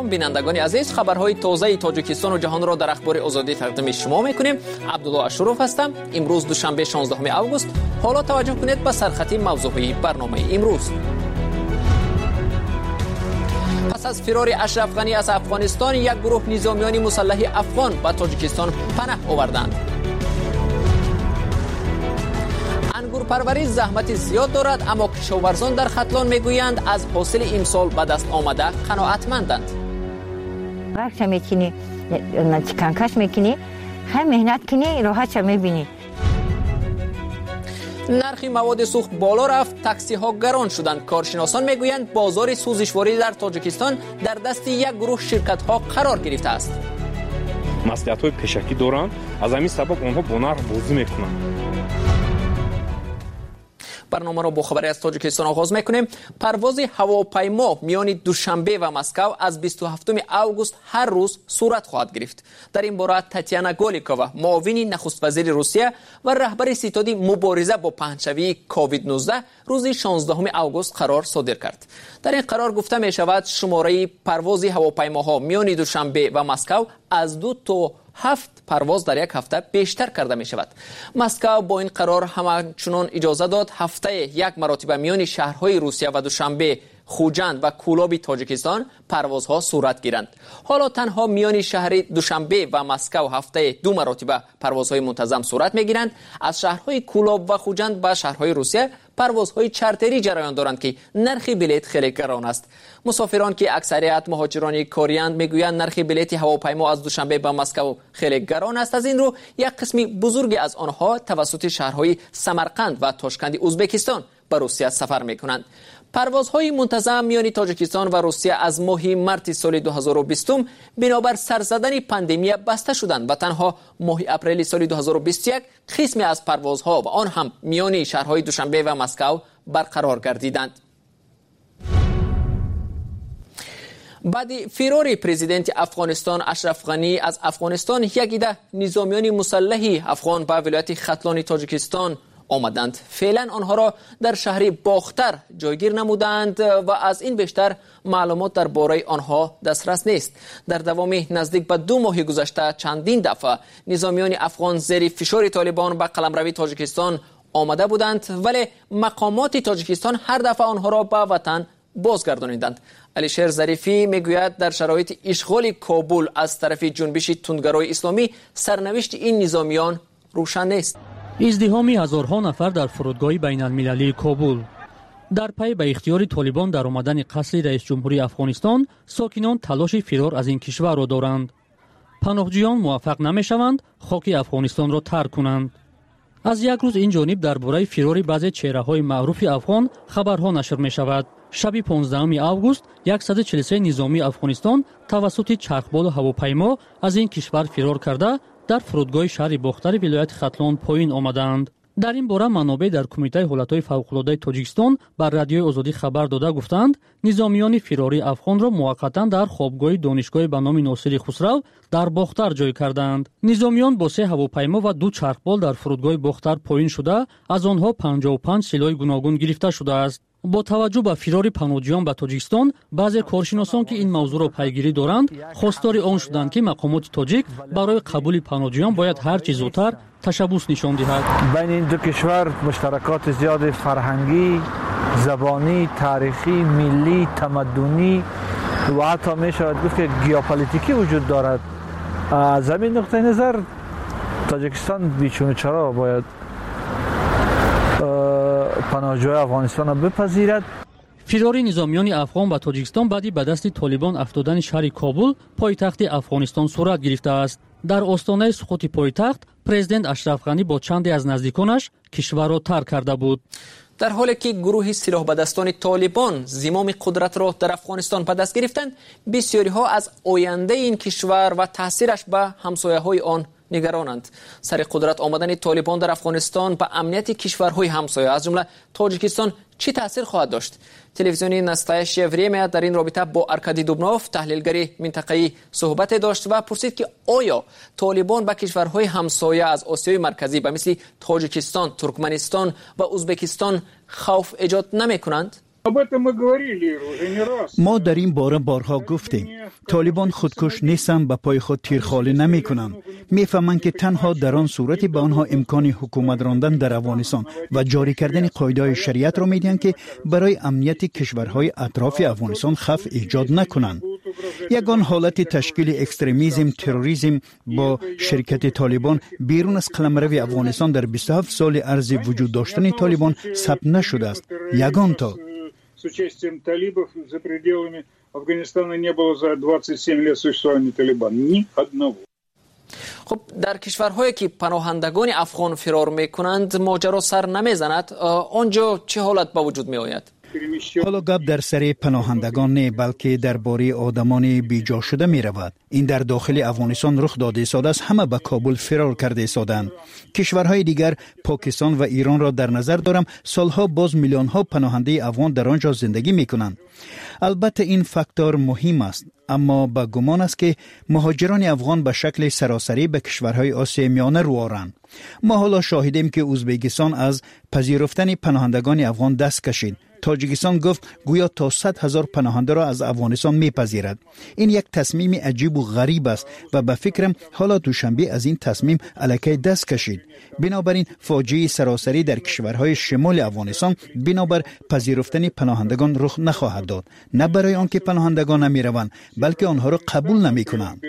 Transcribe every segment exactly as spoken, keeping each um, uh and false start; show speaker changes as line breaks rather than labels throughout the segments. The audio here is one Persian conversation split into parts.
سلام بینندگان عزیز، خبرهای تازه تاجیکستان و جهان را در اخبار آزادی تقدیم شما میکنیم. عبدالله اشرف هستم. امروز دوشنبه شانزدهم آگوست. حالا توجه کنید به سرخطی موضوعی برنامه امروز. پس از فرار اشرف غنی از افغانستان، یک گروه نظامیان مسلح افغان به تاجیکستان پناه آوردند. انگور پروری زحمت زیاد دارد، اما کشاورزان در ختلان میگویند از حاصل امسال به دست آمده قناعتمندند.
وقت میکنی کنکاش میکنی، هم مهنت کنی راحت میبینی.
نرخ مواد سوخت بالا رفت، تاکسی ها گران شدند. کارشناسان میگویند بازار سوزشواری در تاجیکستان در دست یک گروه شرکت ها قرار گرفته است.
مصلحت های پیشکی دارند، از همین سبب آنها با نرخ بازی میکنند.
برنامه را با خبری از تاجیکستان آغاز میکنیم. پرواز هواپیما میان دوشنبه و مسکو از بیست و هفتم آگوست هر روز صورت خواهد گرفت. در این باره تاتیانا گولیکووا، معاون نخست وزیر روسیه و رهبر ستاد مبارزه با پهنشوی کووید نوزده، روز شانزدهم آگوست قرار صادر کرد. در این قرار گفته می شود شماره پرواز هواپیماها میان دوشنبه و مسکو از دو تا هفت پرواز در یک هفته بیشتر کرده می شود. مسکو با این قرار همچنان اجازه داد هفته یک مرتبه میان شهرهای روسیه و دوشنبه، خوجند و کولاب تاجیکستان پروازها صورت گیرند. حالا تنها میان شهر دوشنبه و مسکو هفته دو مرتبه پروازهای منتظم صورت میگیرند. از شهرهای کولاب و خوجند به شهرهای روسیه پروازهای چارتری جریان دارند که نرخ بلیط خیلی گران است. مسافران که اکثریت مهاجران کاریند میگویند نرخ بلیط هواپیما از دوشنبه به مسکو خیلی گران است. از این رو یک قسمی بزرگی از آنها توسط شهرهای سمرقند و تاشکند ازبکستان به روسیه سفر میکنند. پروازهای منتظم میان تاجیکستان و روسیه از ماه مارس سال دو هزار و بیست بنابر سرزدن پاندمی بسته شدند و تنها ماه اپریل سال دو هزار و بیست و یک قسمی از پروازها و آن هم میان شهرهای دوشنبه و مسکو برقرار گردیدند. بعد فرار پرزیدنت افغانستان اشرف غنی از افغانستان، یک عده نظامیان مسلح افغان به ولایت ختلان تاجیکستان آمدند. فعلا آنها را در شهر باختر جایگیر نمودند و از این بیشتر معلومات درباره آنها دسترس نیست. در دوام نزدیک به دو ماه گذشته چندین دفعه نظامیان افغان زیر فشار طالبان به قلمروی تاجیکستان آمده بودند، ولی مقامات تاجیکستان هر دفعه آنها را به وطن بازگردانیدند. علیشیر ظریفی میگوید در شرایط اشغال کابل از طرف جنبش تندگرای اسلامی سرنوشت این نظامیان روشن نیست.
ازدحام هزارها نفر در فرودگاه بین المللی کابل. در پی به اختیار طالبان در آمدن قصر رئیس جمهوری افغانستان، ساکنان تلاش فرار از این کشور را دارند. پناهجویان موفق نمیشوند خاک افغانستان را ترک کنند. از یک روز این جانب درباره فرار بعضی چهره‌های معروف افغان خبرها نشر می شود. شب پانزدهم آگوست صد و چهل و سه نظامی افغانستان توسط چرخبال و هواپیما از این کشور فرار کرده در فرودگاه شهر باختر ولایت ختلان پایین آمدند. در این باره منابع در کمیته حالتهای فوق‌العاده تاجیکستان بر رادیوی آزادی خبر داده گفتند نظامیان فراری افغان را موقتا در خوابگاه دانشگاه به نام ناصر خسرو در باختر جای کردند. نظامیان با سه هواپیما و دو چرخبال در فرودگاه باختر پایین شده، از آنها پنجاه و پنج سلاح گوناگون گرفته شده است. با توجه به فرار پناهجویان به تاجیکستان، بعضی کارشناسان که این موضوع را پیگیری دارند خواستار آن شدند که مقامات تاجیک برای قبول پناهجویان باید هر چه زودتر تشبث نشان دهد.
بین این دو کشور مشترکات زیاد فرهنگی، زبانی، تاریخی، ملی، تمدنی و حتی می شود گفت که ژئوپلیتیکی وجود دارد. از همین نقطه نظر تاجیکستان بیچون چرا باید پناهجویان افغانستان را بپذیرد.
فرار نظامیان افغان به تاجیکستان بعدی به دست طالبان افتادن شهر کابل پایتخت افغانستان صورت گرفته است. در آستانه سقوط پایتخت، پرزیدنت اشرف غنی با چندی از نزدیکانش کشور را ترک کرده بود.
در حالی که گروه سلاح به دستان طالبان زمام قدرت را در افغانستان به دست گرفتند، بسیاری ها از آینده این کشور و تاثیرش به همسایه های آن نگرانند. سر قدرت آمدن طالبان در افغانستان به امنیت کشورهای همسایه از جمله تاجیکستان چی تاثیر خواهد داشت؟ تلویزیون نستایش وریمه در این رابطه با ارکادی دوبنوف، تحلیلگر منطقه‌ای، صحبت داشت و پرسید که آیا طالبان به کشورهای همسایه از آسیای مرکزی به مثل تاجیکستان، ترکمنستان و ازبکستان خوف ایجاد نمی‌کنند؟
ما در این باره بارها گفتیم طالبان خودکش نیستن، به پای خود تیرخالی نمی کنند. می فهمند که تنها در آن صورت به آنها امکان حکومت راندن در افغانستان و جاری کردن قاعده شریعت را می دهند که برای امنیت کشورهای اطراف افغانستان خف ایجاد نکنند. یگان حالت تشکیل اکستریمیسم تروریسم با شرکت طالبان بیرون از قلمرو افغانستان در بیست و هفت سال عرض وجود داشتن طالبان ثبت نشده است. یگان تا
с участием талибов за пределами Афганистана не было за двадцать семь лет существования Талибана. Ни одного.
خب در کشورهایی که پناهندگان افغان فرار میکنند ماجرا سر نمیزند، آنجا چه حالت به وجود می آید؟
حالا گپ در سر پناهندگان نه، بلکه درباره آدمان بیجا شده می رود. این در داخل افغانستان رخ داده ایستاده است. همه به کابل فرار کرده ایستادند. کشورهای دیگر پاکستان و ایران را در نظر دارم. سالها باز میلیون ها پناهنده افغان در آنجا زندگی می کنند. البته این فاکتور مهم است، اما با گمان است که مهاجران افغان به شکل سراسری به کشورهای آسیای میانه رو آورند. ما حالا شاهدیم که ازبکستان از پذیرفتن پناهندگان افغان دست کشید. تاجیکستان گفت گویا تا صد هزار پناهنده را از افغانستان میپذیرد. این یک تصمیم عجیب و غریب است و به فکرم حالا دوشنبه از این تصمیم الکی دست کشید. بنابراین فاجعه سراسری در کشورهای شمال افغانستان بنابر پذیرفتن پناهندگان رخ نخواهد داد. نه برای آنکه پناهندگان نمیروند، بلکه آنها را قبول نمیکنند.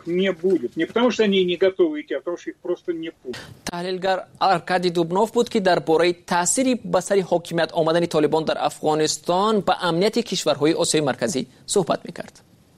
تحلیلگر ارکادی دوبنوف بود که درباره تأثیری به سر حاکمیت آمدن طالبان در افغانستان به امنیت کشورهای آسیای مرکزی صحبت میکرد.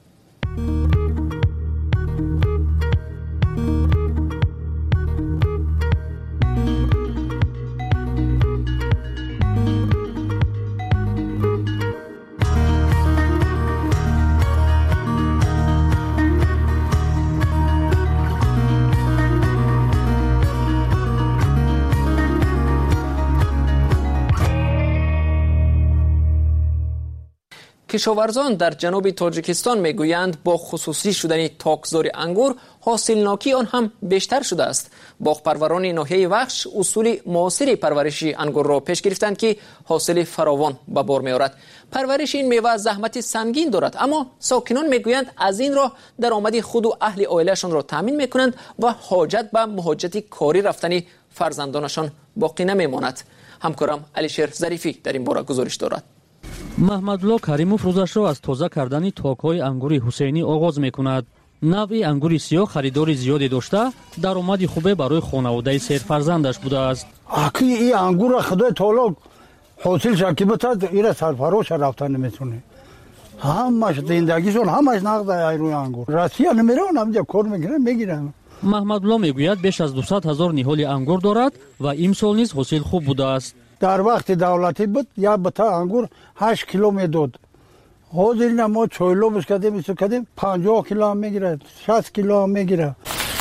کشاورزان در جنوب تاجیکستان میگویند با خصوصی شدن تاکزار انگور حاصلناکی آن هم بیشتر شده است. باغپروران ناحیه وخش اصول معاصر پرورش انگور را پیش گرفتند که حاصل فراوان به بار میآورد. پرورش این میوه زحمت سنگین دارد، اما ساکنان میگویند از این راه درآمد خود و اهل عائلهشان را تامین میکنند و حاجت به مهاجرت کاری رفتن فرزندانشان باقی نمیماند. همکارم علیشیر ظریفی در این باره گزارش دارد.
محمدالله کریموف روزش را از تازه کردن تاک‌های انگور حسینی آغاز می‌کند. نوع انگور سیاه خریدار زیادی داشته، درآمد خوبی برای خانواده سه فرزندش بوده است.
اکی این انگور خدای تعالی حاصل شکی بتاد ایره سرفراش رفتن نمیتونه. همش زندگیشون همش نقد روی انگور. راستی نمیرن، همینجا کار میکنن میگیرن.
محمدالله میگوید بیش از دویست هزار نهال انگور دارد و امسال نیز حاصل خوب بوده است.
در وقت دولتی بود یا بتا انگور هشت کیلو میداد. حاضر ما چهلو بس کردیم ایسو کردیم پنجاه کیلو هم میگیره، شصت کیلو هم میگیره.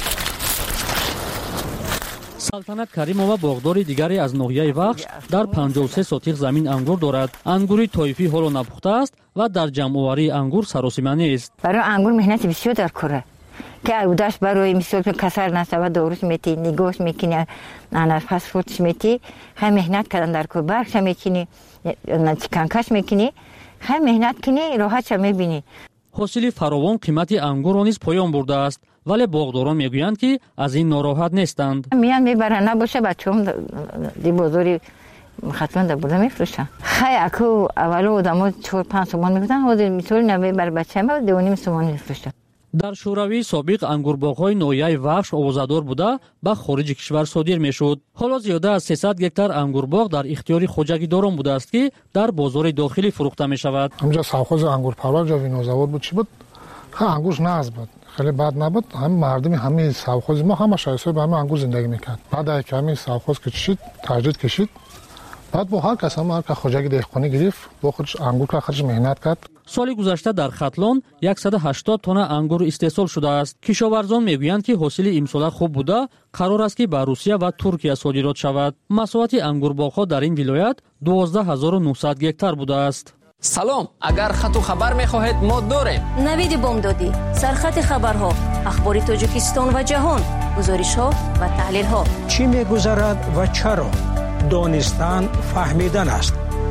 سلطنت کریمова باغدار دیگری از ناحیه وخش در پنجاه و سه سوتیق زمین انگور دارد. انگوری طایفی حالا نپخته است و در جمع‌آوری انگور سراسیمه نیست.
برای انگور مهنت بسیار در کره که اوداش برای مثال کسر نشود داروش میتی، نگاش میکنی، نفس فوتش میتی، هم مهنت کردن در کره برش میکنی، کنکاش میکنی، هم مهنت کنی راحت شو میبینی.
حاصل فراوان قیمت انگور نیز پایان برده است، ولی باغداران میگویند که از این ناراحت نیستند.
میان میبرن نباشه بچه‌ام دی بازاری خطران در بوده میفروشن. خیلی اکو اولو آدم‌ها چهار پنج تومان میگفتن، حاضر میتونی نبی بر بچه‌م دو و نیم تومان میفروشن.
در شوروی سابق انگورباغ‌های ناحیه وخش آوازدار بوده به خارج کشور صادر میشد. حالا زیاده از سیصد گکتار انگورباغ در اختیار خوجگیداران بوده است که در بازار داخلی فروخته می شود.
همجا سوخوز انگور پرور جا وینوزاور بود چی بود؟ ها انگورش ناز بود. خیلی بد نبود. هم مردم همین سوخوز ما همه شایسته به همین انگور زندگی میکرد. بعد از که همین سوخوز کشید، تجدید کشید. بعد با هر کس هم هر که خوجگی دهقانی گرفت، با خودش انگور که خودش مهنت کرد.
سال گذشته در ختلان صد و هشتاد تن انگور استحصال شده است. کشاورزان میگویند که حاصل امسال خوب بوده، قرار است که به روسیه و ترکیه صادرات شود. مساحت انگورباغ‌ها در این ولایت دوازده هزار و نهصد گکتار بوده است.
سلام، اگر خط و خبر می‌خواهید ما داریم.
نوید بامدادی، سرخط خبرها، اخبار تاجیکستان و جهان، گزارش‌ها و تحلیل‌ها.
چی می‌گذرد و چرا؟ دانستن فهمیدن است.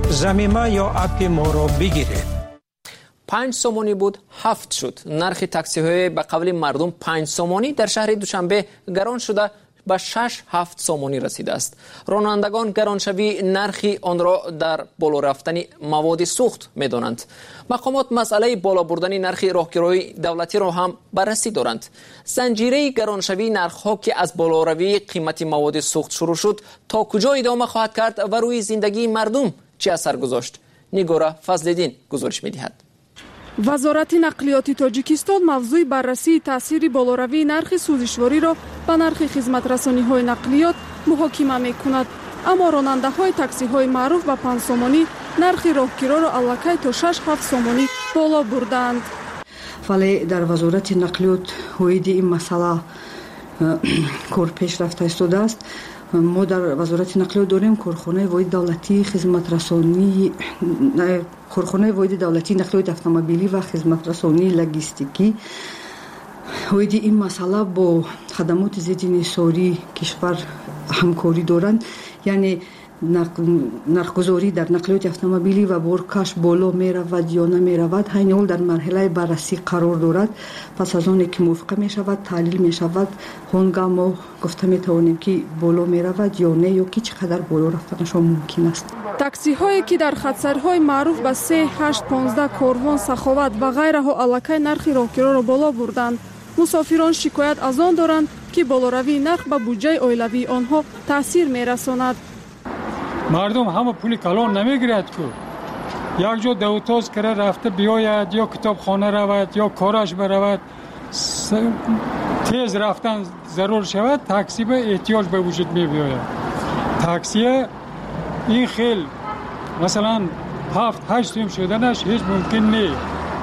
ضمیمه یا اپ ما را بگیرید.
پنج سومانی بود هفت شد. نرخ تاکسی های به قول مردم پنج سومانی در شهر دوشنبه گران شده به شش هفت سومانی رسیده است. رانندگان گرانشوی نرخی آن را در بالا رفتن مواد سوخت می‌دانند. مقامات مسئله بالا بردن نرخ راهگیری دولتی را هم بررسی دارند. زنجیره گرانشوی نرخ‌ها که از بالاروی قیمت مواد سوخت شروع شد تا کجا ادامه خواهد کرد و روی زندگی مردم چه اثر گذاشت؟ نگاره فضل‌الدین گزارش می‌دهد.
وزارت نقلیات تاجیکستان موضوع بررسی تاثیر بالاروی نرخ سوزشواری را به نرخ خدمترسانی‌های نقلیات محاکمه می‌کند. اما راننده‌های تاکسی‌های معروف به پنج سومانی نرخ راهگیری را الکی تا شش هفت سومانی بالا بردند.
ولی در وزارت نقلیات هویدی این مسئله کار پیش رفته ایستاده است. ما در وزارت نقلیات داریم کارخانه واحد دولتی خدمت رسانی کارخانه واحد دولتی نقلیات اتومبیلی و خدمت رسانی لوجستیکی. واحد این مسئله با خدمات ضد انحصاری کشور همکاری دارند، یعنی نرخگذاری در نقلیات اتومبیلی و بارکش بالا می رود یا نمی رود همین حال در مرحله بررسی قرار دارد. پس از آن که موافقه می شود تحلیل می شود هنگام ما گفته می توانیم که بالا می رود یا نه یا که چقدر بالا رفتنشان ممکن است.
تاکسی هایی که در خطسرهای معروف به سه هشت پانزده کاروان سخاوت و غیره ها الکی نرخ راهگیری را بالا بردند. مسافران شکایت از آن دارند که بالاروی نرخ به بودجه عائلوی آنها تاثیر می رساند.
مردم همه پول کلان نمیگیرد که یک جا دوتاز کرده رفته بیاید یا کتابخانه رود یا کارش برود تیز رفتن ضرور شود تاکسی به احتیاج به وجود می بیاید. تاکسی این خیل مثلا هفت هشت سوم شدنش هیچ ممکن نیست.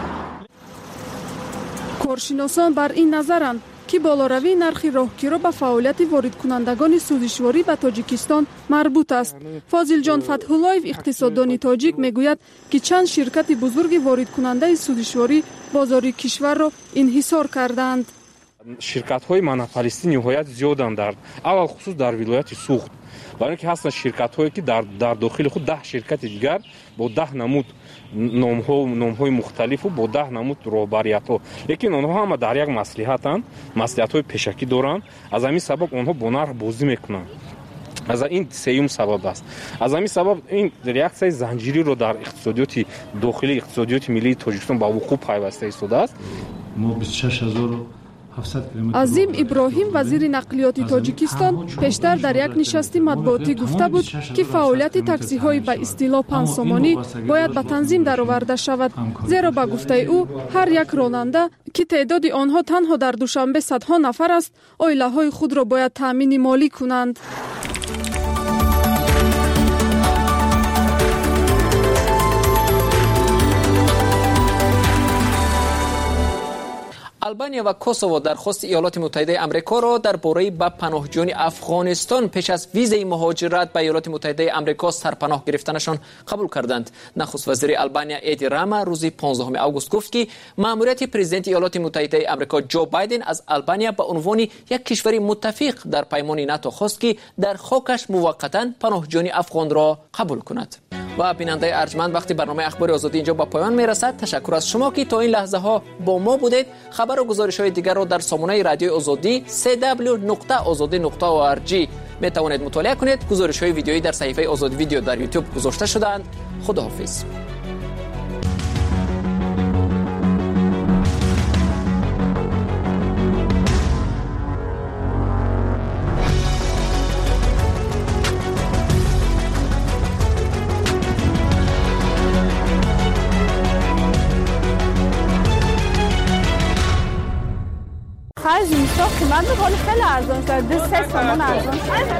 کارشناسان
بر این نظرند که بالاروی نرخ راهگیری به فعالیت وارد کنندگان سوزشواری به تاجیکستان مربوط است. فاضل جان فتح‌اللهیو اقتصاددان تاجیک میگوید که چند شرکت بزرگ وارد کننده سوزشواری بازار کشور را انحصار کردند.
شرکت های مونوپولیستی نهایت زیادند در اول خصوص در ولایت سوخت. برای اینکه هستند شرکت هایی که در در داخل خود ده شرکت دیگر با ده نمود نام ها نام های مختلف و با ده نمود رهبریت ها، لیکن آنها هم در یک مصلحتند، مصلحت های پیشکی دارند. از همین سبب آنها با نرخ بازی میکنند. از این سیوم سبب است. از همین سبب این ریاکسیون زنجیری رو در اقتصادیات داخلی اقتصادیات ملی تاجیکستان با وقوع پیوسته ایستاده است.
ما بیست و شش هزار
عظیم ابراهیم وزیر نقلیات تاجیکستان پیشتر در یک نشست مطبوعاتی گفته بود که فعالیت تاکسی های به اصطلاح پنج سومانی باید به تنظیم درآورده شود، زیرا به گفته او هر یک راننده که تعداد آنها تنها در دوشنبه صدها نفر است عائله های خود را باید تامین مالی کنند.
آلبانیا و کوسوو درخواست ایالات متحده آمریکا را درباره به پناهجویان افغانستان پیش از ویزای مهاجرت به ایالات متحده آمریکا سرپناه گرفتنشان قبول کردند. نخست وزیر آلبانیا ایدی راما روز پانزدهم آگوست گفت که مأموریت پرزیدنت ایالات متحده آمریکا جو بایدن از آلبانیا به عنوان یک کشور متفق در پیمان ناتو خواست که در خاکش موقتا پناهجویان افغان را قبول کند. و بیننده ارجمند، وقتی برنامه اخبار آزادی اینجا با پایان میرسد. تشکر از شما که تا این لحظه ها با ما بودید. خبر و گزارش های دیگر را در سامانه رادیو آزادی سی دبلیو نقطه آزادی نقطه او آر جی می توانید مطالعه کنید. گزارش های ویدیویی در صفحه آزادی ویدیو در یوتیوب گذاشته شدند. خداحافظ.
خرج میشد که من به خیلی ارزان شد. دو سه سامان ارزان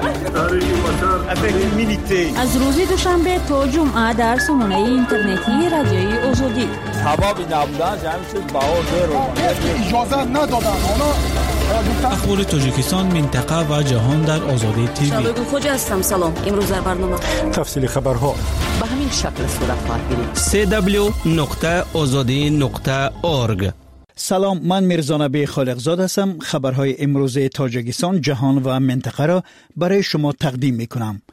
از روز دوشنبه تا جمعه در سامانه اینترنتی رادیوی آزادی
حبابی نبودن جمعی شد بهار رو
اجازه ندادن.
اخبار تاجیکستان، منطقه و جهان در آزادی تیوی.
شبکه خوجا هستم. سلام. امروز در برنامه
تفصیل خبرها
به همین شکل صورت خواهد گرفت.
سی دبلیو نقطه آزادی نقطه اورگ.
سلام، من میرزا نبی خالقزاد هستم. خبرهای امروز تاجیکستان، جهان و منطقه را برای شما تقدیم می کنم.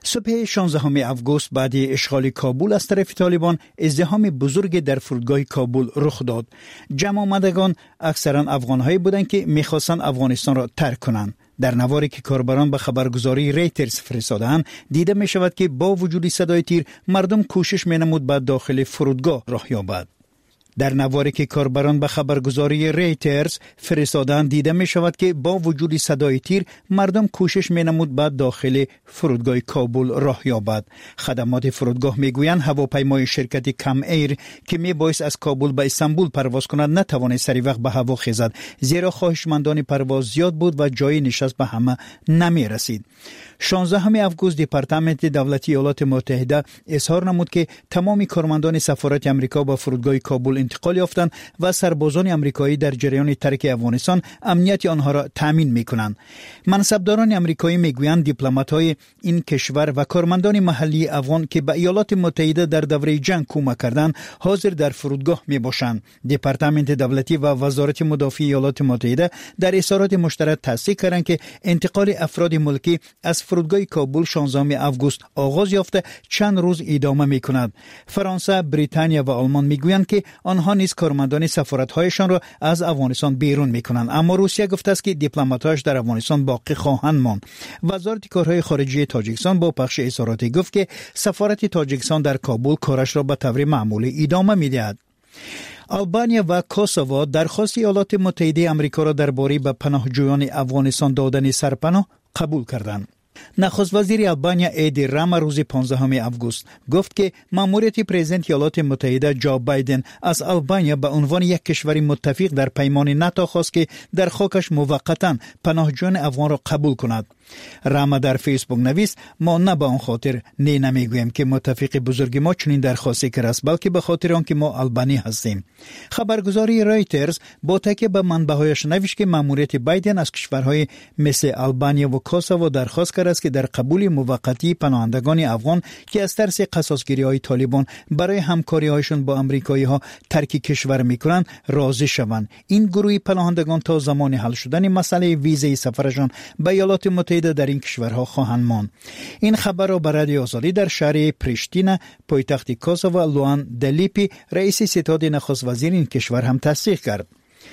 صبح شانزدهم آگوست بعد اشغال کابل از طرف طالبان ازدحام بزرگ در فرودگاه کابل رخ داد. جمع آمدگان اکثرا افغان‌هایی بودند که می‌خواستند افغانستان را ترک کنند. در نواری که کاربران به خبرگزاری ریترز فرستادند دیده می شود که با وجود صدای تیر مردم کوشش می نمود به داخل فرودگاه راه یابد. در نواری که کاربران به خبرگزاری ریترز فرستادند دیده می شود که با وجود صدای تیر مردم کوشش می نمود به داخل فرودگاه کابل راه یابد. خدمات فرودگاه می گویند هواپیمای شرکت کم ایر که می بایست از کابل به استانبول پرواز کند نتوانید سری وقت به هوا خیزد، زیرا خواهشمندان پرواز زیاد بود و جای نشست به همه نمی رسید. شانزدهم آگوست دپارتمنت دولتی ایالات متحده اظهار نمود که تمام کارمندان سفارت آمریکا به فرودگاه کابل انتقال یافتند و سربازان آمریکایی در جریان ترک افغانستان امنیت آنها را تامین می‌کنند. منصبداران آمریکایی می‌گویند دیپلمات‌های این کشور و کارمندان محلی افغان که به ایالات متحده در دوره جنگ کمک کردند حاضر در فرودگاه میباشند. دپارتمنت دولتی و وزارت مدافع ایالات متحده در اظهارات مشترک تصدیق کردند که انتقال افراد ملکی از فرودگاه کابل شانزدهم آگوست آغاز یافته چند روز ادامه می‌کند. فرانسه، بریتانیا و آلمان می‌گویند که آنها نیز کارمندان سفارت‌هایشان را از افغانستان بیرون می‌کنند، اما روسیه گفته است که دیپلمات‌هاش در افغانستان باقی خواهند ماند. وزارت کارهای خارجه تاجیکستان با پخش اظهاراتی گفت که سفارت تاجیکستان در کابل کارش را به طور معمولی ادامه می‌دهد. آلبانیا و کوسوو درخواست ایالات متحده آمریکا را درباره به پناهجویان افغانستان دادن سرپناه قبول کردند. نخست وزیر آلبانیا ایدی راما روز پانزدهم آگوست گفت که ماموریت پرزیدنت ایالات متحده جو بایدن از آلبانیا به عنوان یک کشور متفق در پیمان ناتو خواست که در خاکش موقتا پناهجویان افغان را قبول کند. راما در فیسبوک نویس ما نه به آن خاطر نه نمیگوییم که متفق بزرگ ما چنین درخواستی کرده است، بلکه به خاطر آنکه ما آلبانی هستیم. خبرگزاری رایترز با تکیه به منبع‌هایش نوشت که ماموریت بایدن از کشورهای مثل آلبانیا و کوسوو درخواست کرده است که در قبول موقتی پناهندگان افغان که از ترس قصاصگیری‌های طالبان برای همکاری‌هایشان با آمریکایی‌ها ترک کشور می‌کنند راضی شوند. این گروه پناهندگان تا زمان حل شدن مسئله ویزای سفرشان به ایالات متحده در این کشورها خواهند ماند. این خبر را به رادیو آزادی در شهر پریشتینا پایتخت کوسوو لوان دلیپی رئیس ستاد نخست وزیر این کشور هم تصدیق کرد.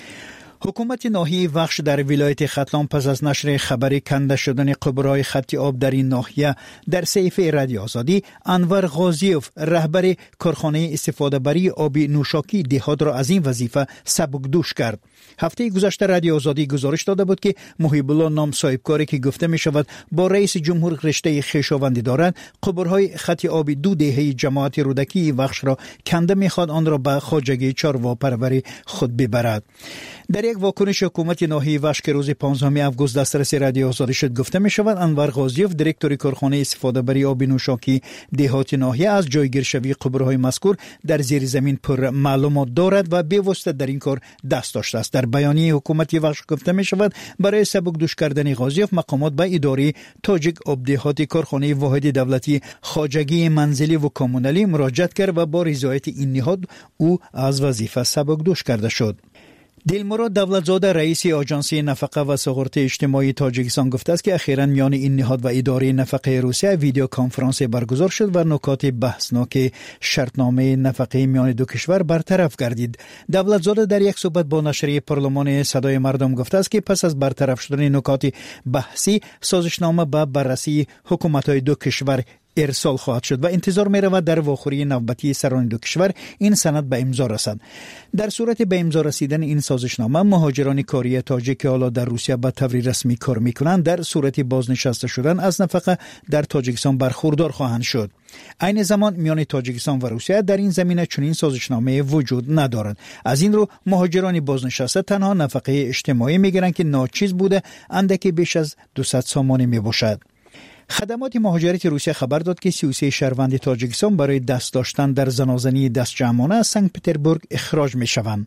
حکومت ناحیه وخش در ولایت ختلان پس از نشر خبر کنده شدن قبرهای خط آب در این ناحیه در صحیفه رادیو آزادی انور غازیوف رهبر کارخانه استفاده بری آب نوشاکی دهات را از این وظیفه سبکدوش کرد. هفته گذشته رادیو آزادی گزارش داده بود که محیب الله نام صاحبکاری که گفته می شود با رئیس جمهور رشته خویشاوندی دارد قبرهای خط آب دو دهه جماعت رودکی وخش را کنده می خواد آن را به خواجگی چارواپروری خود ببرد. در یک واکنش حکومت ناحیه وخش که روز پانزدهم آگوست دسترس رادیو آزادی شد گفته می شود انور غازیوف دیرکتور کارخانه استفاده بری آب نوشاکی دهات ناحیه از جایگیر شوی قبرهای مذکور در زیر زمین پر معلومات دارد و به واسطه در این کار دست داشته است. در بیانیه حکومت وخش گفته می شود برای سبکدوش کردن غازیوف مقامات به اداره تاجیک آب دهات کارخانه واحد دولتی خواجگی منزلی و کمونالی مراجعه کرد و با رضایت این نهاد او از وظیفه سبکدوش کرده شد. دلمراد دولتزاده رئیس آژانسی نفقه و سقراط اجتماعی تاجیکستان گفته است که اخیراً میان این نهاد و اداره نفقه روسیه ویدیو کنفرانس برگزار شد و نکات بحثناک شرطنامه نفقه میان دو کشور برطرف گردید. دولتزاده در یک صحبت با نشریه پارلمان صدای مردم گفته است که پس از برطرف شدن نکات بحثی سازشنامه به بررسی حکومت‌های دو کشور ارسال خواهد شد و انتظار می رود در واخوری نوبتی سران دو کشور این سند به امضا رسد. در صورت به امضا رسیدن این سازشنامه مهاجران کاری تاجیک که حالا در روسیه به طور رسمی کار می کنند در صورت بازنشسته شدن از نفقه در تاجیکستان برخوردار خواهند شد. عین زمان میان تاجیکستان و روسیه در این زمینه چنین سازشنامه وجود ندارد. از این رو مهاجران بازنشسته تنها نفقه اجتماعی می گیرند که ناچیز بوده اندکی بیش از دویست سامانی می باشد. خدمات مهاجرت روسیه خبر داد که سی و سه شهروند تاجیکستان برای دست داشتن در زنازنی دست جمعانه از سنت پترزبورگ اخراج می شوند.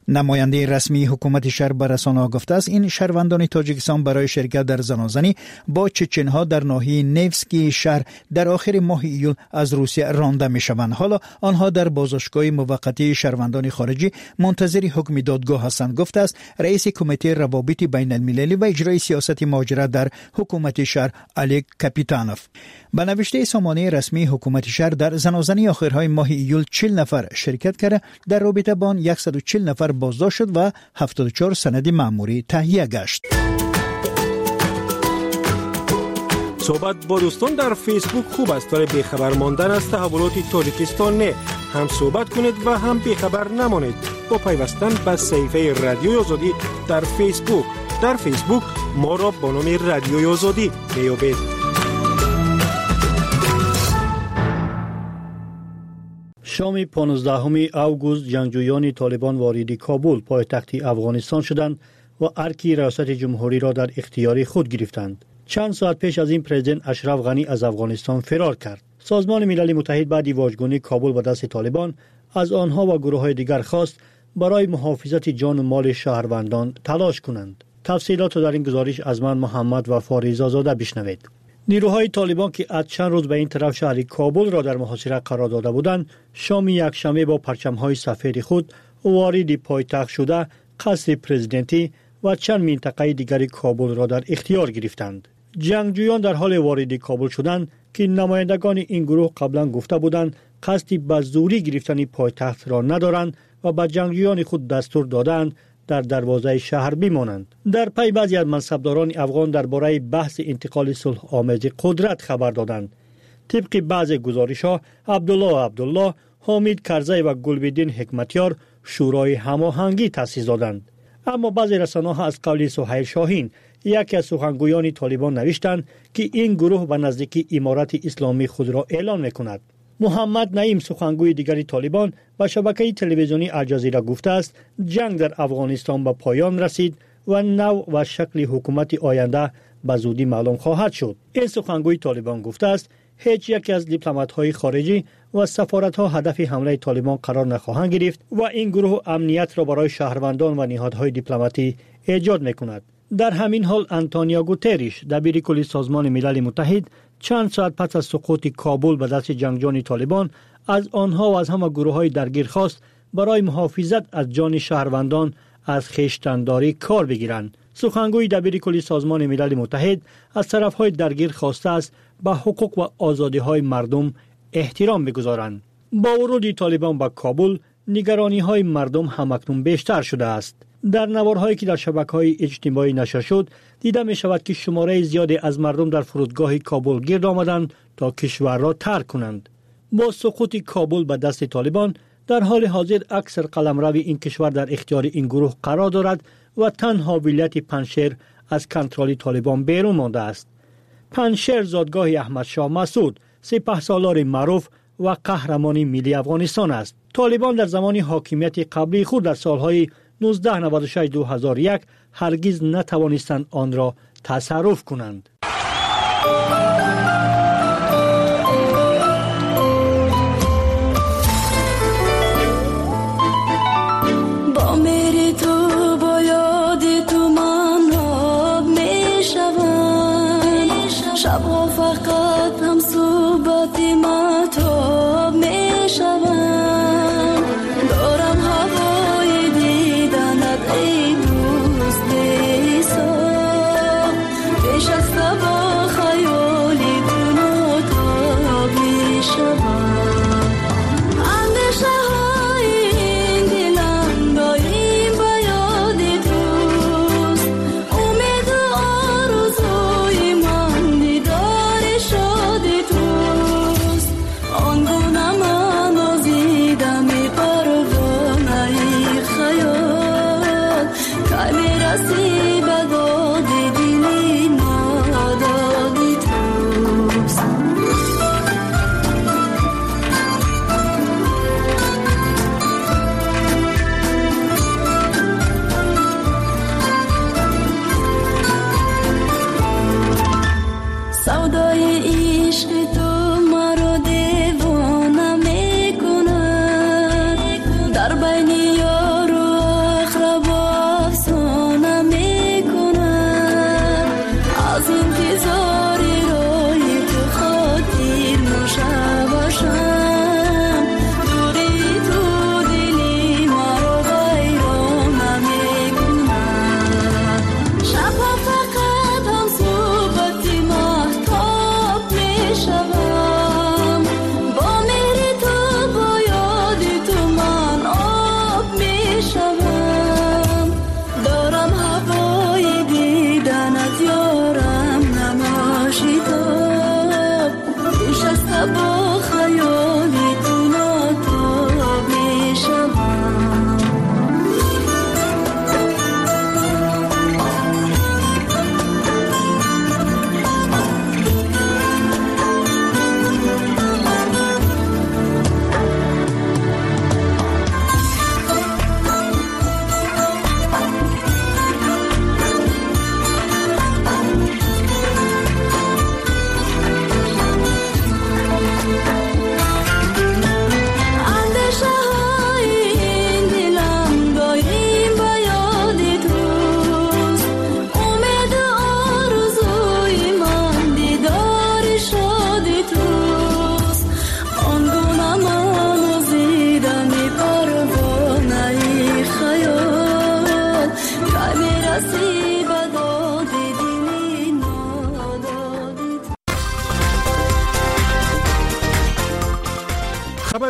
نماینده رسمی حکومت شهر به رسانه‌ها گفته است این شهروندان تاجیکستان برای شرکت در زنازنی با چچن‌ها در ناحیه نیفسکی شهر در آخر ماه ایول از روسیه رانده می‌شوند. حالا آنها در بازداشتگاه موقتی شهروندان خارجی منتظر حکم دادگاه هستند، گفته است رئیس کمیته روابط بین المللی و اجرای سیاست مهاجرت در حکومت شهر الک کاپیتانوف. به نوشته سامانه رسمی حکومت شهر در زنازنی آخرهای ماه ایول چهل نفر شرکت کرده، در رابطه با آن صد و چهل نفر بازداشت شد و هفتاد و چهار سند مأموری تهیه گشت.
صحبت با دوستان در فیسبوک خوب است، ولی بیخبر ماندن از تحولات تاجیکستان نه. هم صحبت کنید و هم بیخبر نمانید با پیوستن به صفحه رادیوی آزادی در فیسبوک. در فیسبوک ما را با نام رادیوی آزادی میابید.
شام پانزدهم اوگوست جنگجویان طالبان وارد کابل پایتخت افغانستان شدند و ارکی ریاست جمهوری را در اختیار خود گرفتند. چند ساعت پیش از این پرزیدنت اشرف غنی از افغانستان فرار کرد. سازمان ملل متحد بعد واژگونی کابل به دست طالبان از آنها و گروه‌های دیگر خواست برای محافظت جان و مال شهروندان تلاش کنند. تفصیلات در این گزارش از من محمد و فاریزا زاده بشنوید. نیروهای طالبان که از چند روز به این طرف شهر کابل را در محاصره قرار داده بودند، شام یکشنبه با پرچم‌های سفید خود وارد پایتخت شده قصر پرزیدنتی و چند منطقه دیگر کابل را در اختیار گرفتند. جنگجویان در حال وارد کابل شدند که نمایندگان این گروه قبلا گفته بودند قصد به زوری گرفتن پایتخت را ندارند و به جنگجویان خود دستور دادند در دروازه شهر بمانند. در پی بعضی از منصبداران افغان درباره بحث انتقال صلح آمیز قدرت خبر دادند. طبق بعضی گزارش‌ها عبدالله عبدالله، حامد کرزی و گلبدین حکمتیار شورای هماهنگی تأسیس دادند. اما بعضی رسانه‌ها از قول سهیل شاهین، یکی از سخنگویان طالبان، نوشتند که این گروه به نزدیکی امارت اسلامی خود را اعلان می‌کند. محمد نعیم، سخنگوی دیگر طالبان، به شبکه تلویزیونی الجزیره گفته است جنگ در افغانستان به پایان رسید و نوع و شکل حکومت آینده به زودی معلوم خواهد شد. این سخنگوی طالبان گفته است هیچ یک از دیپلمات‌های خارجی و سفارت‌ها هدف حمله طالبان قرار نخواهند گرفت و این گروه امنیت را برای شهروندان و نهادهای دیپلماتی ایجاد می‌کند. در همین حال آنتونیو گوتریش، دبیر کل سازمان ملل متحد، چند ساعت پس از سقوط کابل به دست جنگجویان طالبان از آنها و از همه گروه‌های درگیر خواست برای محافظت از جان شهروندان از خویشتن‌داری کار بگیرند. سخنگوی دبیر کل سازمان ملل متحد از طرف‌های درگیر خواسته است به حقوق و آزادی‌های مردم احترام بگذارند. با ورود طالبان به کابل، نگرانی‌های مردم همکنون بیشتر شده است. در نوارهایی که در شبکه‌های اجتماعی نشر شد، دیده می شود که شماره زیادی از مردم در فرودگاه کابل گرد آمدند تا کشور را ترک کنند. با سقوط کابل به دست طالبان، در حال حاضر اکثر قلمرو این کشور در اختیار این گروه قرار دارد و تنها ولایت پنجشیر از کنترل طالبان بیرون مانده است. پنجشیر زادگاه احمد شاه مسعود، سپهسالار معروف و قهرمان ملی افغانستان است. طالبان در زمان حاکمیت قبلی خود در سالهای نوزده نود و شش دو هزار و یک هرگز نتوانستند آن را تصرف کنند.
با میری تو با یاد تو من راب می شوم، شبها فقط هم صحبت مطاب می شوم. دارم هوای دیدنت ای دوست ایسا، پیش از با خیالی تو نتاب می شوم. اندیشه های این دلم دایم با یاد توست، امید و آرزوی من دیدار شاد تو.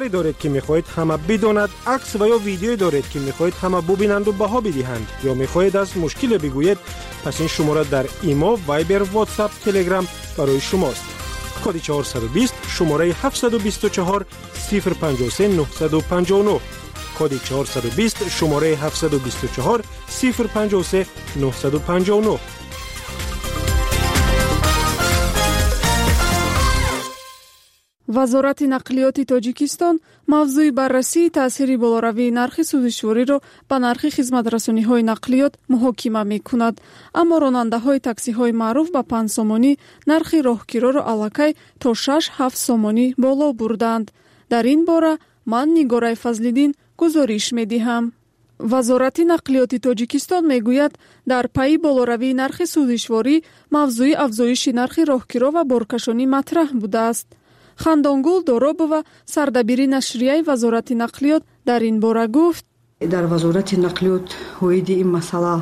خبری دارید که میخواهید همه بداند، عکس و یا ویدیویی دارید که میخواهید همه ببینند و بها بدهند، یا میخواهید از مشکل بگویید، پس این شماره در ایما، وایبر، واتساپ، تلگرام برای شماست. کد چهارصد و بیست شماره هفتصد و بیست و چهار صفر پنجاه و سه نهصد و پنجاه و نه. کد چهارصد و بیست شماره هفتصد و بیست و چهار صفر پنجاه و سه نهصد و پنجاه و نه.
вазорати нақлиёти тоҷикистон мавзӯи баррасии таъсири болоравии нархи сӯзишвориро ба нархи хизматрасониҳои нақлиёт муҳокима мекунад. аммо ронандаҳои таксиҳои маъруф ба панҷсомонӣ нархи роҳгироро аллакай то шаш ҳафт сомонӣ боло бурданд. дар ин бора ман нигораи фазлиддин гузориш медиҳам. вазорати нақлиёти тоҷикистон мегӯяд, дар пайи болоравии нархи сӯзишворӣ мавзӯи афзоиши нархи роҳгиро ва боркашонӣ матраҳ будааст. хандонгул доробова, сардабири нашрияи вазорати нақлиёт, дар ин бора гуфт:
дар вазорати нақлиёт ҳоиди ин масъала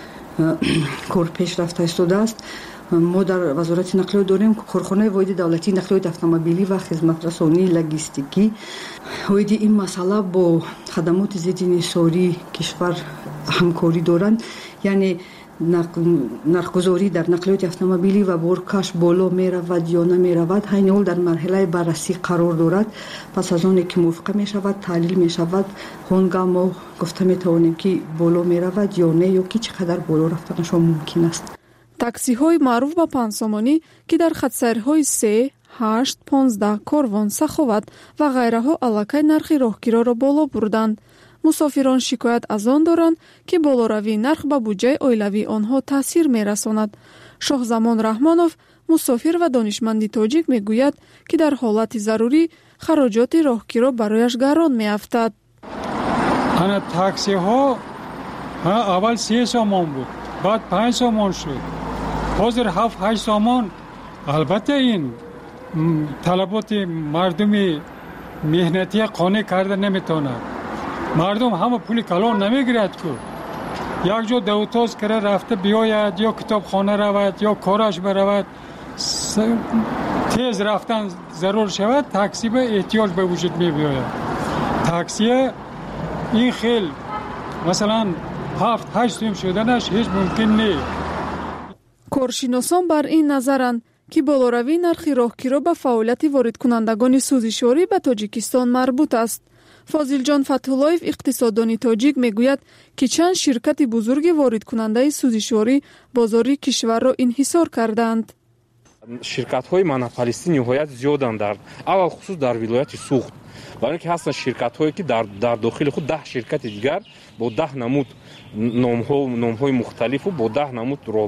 кор пеш рафта истодааст. мо дар вазорати нақлиёт дорем корхонаи воҳиди давлатии нақлиёти автомобилӣ ва хизматрасонии логистикӣ. ҳоиди ин масъала бо хадамоти зидди инҳисории кишвар ҳамкорӣ доранд, яъне нархгузорӣ дар нақлиёти автомобилӣ ва боркаш боло меравад ё намеравад, ҳайни ҳол дар марҳилаи баррасӣ қарор дорад. пас аз оне ки мувофиқа мешавад, таҳлил мешавад, он гаҳ мо гуфта метавонем ки боло меравад ё не, ё ки чӣ қадар боло рафтанашон мумкин аст. таксиҳои маъруф ба панҷсомонӣ ки дар хатсайрҳои се, ҳашт, понздаҳ, корвон, саховат ва ғайраҳо аллакай нархи роҳгироро боло бурданд. мусофирон шикоят аз он доранд, ки болоравии нарх ба буҷаи оилавии онҳо таъсир мерасонад. шоҳзамон раҳмонов, мусофир ва донишманди тоҷик, мегӯяд, ки дар ҳолати зарурӣ хароҷоти роҳгиро барояш гарон меафтад.
ана таксиҳо аввал се сомон буд, баъд панҷ сомон шуд, ҳозир ҳафт ҳашт сомон. албатта ин талаботи мардуми меҳнатия қонеъ карда наметавонад. мардум ҳама пули калон намегирад ку. як ҷо давтоз кара рафта биёяд, ё китобхона равад, ё кораш баравад, тез рафтан зарур шавад, такси ба эҳтиёҷ ба вуҷуд мебиёяд. таксия ин хел масалан ҳафт ҳашт сум шуданаш ҳеҷ мумкин не.
коршиносон бар ин назаранд, ки болоравии нархи роҳгиро ба фаъолияти воридкунандагони сӯзишворӣ ба Тоҷикистон марбут аст. фозилҷон фатҳуллоев, иқтисоддони тоҷик, мегӯяд, ки чанд ширкати бузурги воридкунандаи сӯзишворӣ бозори кишварро инҳисор карданд.
ширкатҳои монополистӣ ниҳоят зиёданд, дар аввал хусус дар вилояти суғд, барои ки ҳастанд ширкатҳое ки дар дар дохили худ даҳ ширкати дигар бо даҳ намуд номҳои мухталифу бо даҳ намуд